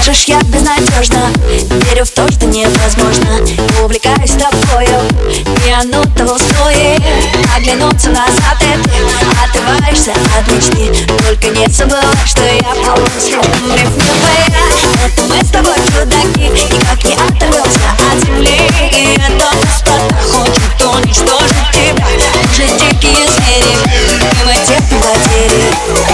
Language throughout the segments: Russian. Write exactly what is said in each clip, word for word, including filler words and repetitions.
Скажешь, я безнадежна, верю в то, что невозможно. Увлекаюсь тобою, и оно того стоит. Оглянуться назад, и ты отрываешься от мечты. Только не забывай, что я полностью ревнивая. Это мы с тобой чудаки, никак не оторвемся от земли. И это Господа хочет уничтожить тебя. Уже дикие звери, и мы терпим потери.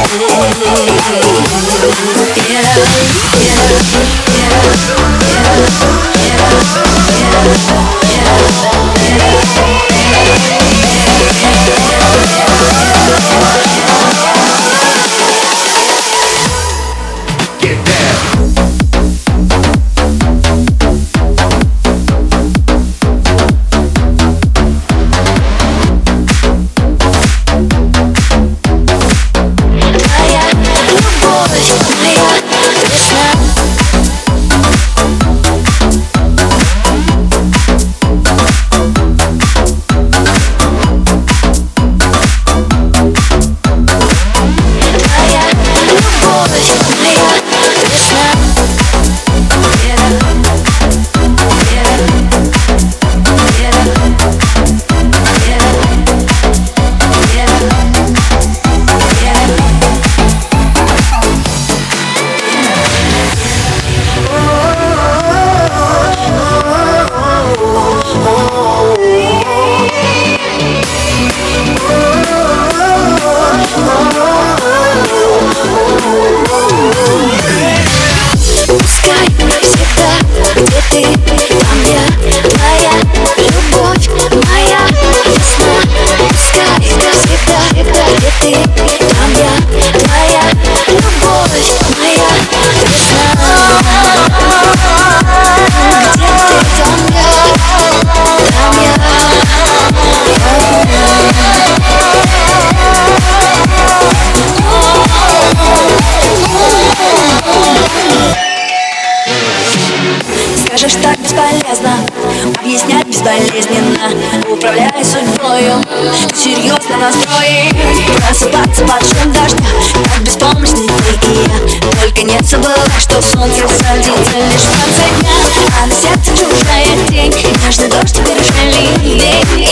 Где ты, там я, твоя любовь, моя весна. Пускай всегда, где ты, там я, твоя любовь, моя весна. Где ты, там я, там я. Скажешь, так бесполезно объяснять безболезненно, управляя судьбою, серьезно настроен. Просыпаться под шум дождя, как беспомощный ты и я. Только не забывай, что солнце садится лишь в конце дня, а на сердце чужая тень, нежный дождь и бережной линии.